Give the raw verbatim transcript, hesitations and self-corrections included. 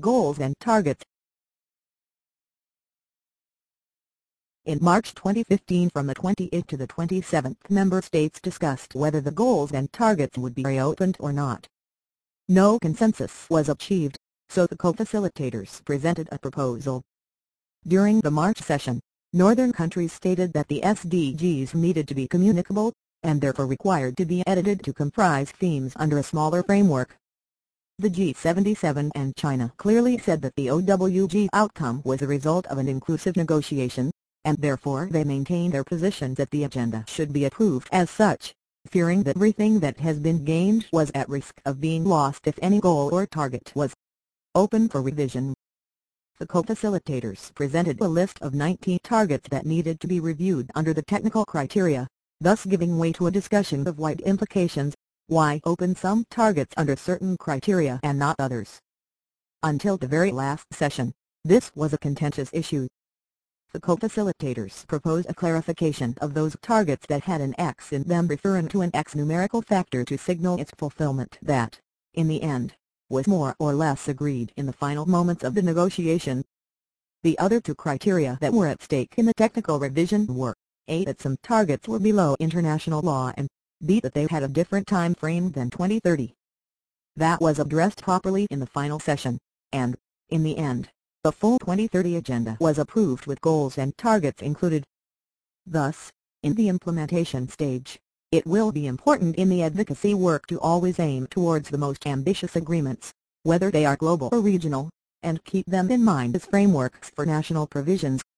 Goals and targets. In March twenty fifteen, from the twenty-eighth to the twenty-seventh, member states discussed whether the goals and targets would be reopened or not. No consensus was achieved, so the co-facilitators presented a proposal. During the March session, Northern countries stated that the S D Gs needed to be communicable, and therefore required to be edited to comprise themes under a smaller framework. The G seventy-seven and China clearly said that the O W G outcome was the result of an inclusive negotiation, and therefore they maintained their position that the agenda should be approved as such, fearing that everything that has been gained was at risk of being lost if any goal or target was open for revision. The co-facilitators presented a list of nineteen targets that needed to be reviewed under the technical criteria, thus giving way to a discussion of wide implications. Why open some targets under certain criteria and not others? Until the very last session, this was a contentious issue. The co-facilitators proposed a clarification of those targets that had an X in them, referring to an X numerical factor to signal its fulfillment that, in the end, was more or less agreed in the final moments of the negotiation. The other two criteria that were at stake in the technical revision were, A, that some targets were below international law, and B, that they had a different time frame than twenty thirty. That was addressed properly in the final session, and, in the end, the full twenty thirty agenda was approved with goals and targets included. Thus, in the implementation stage, it will be important in the advocacy work to always aim towards the most ambitious agreements, whether they are global or regional, and keep them in mind as frameworks for national provisions.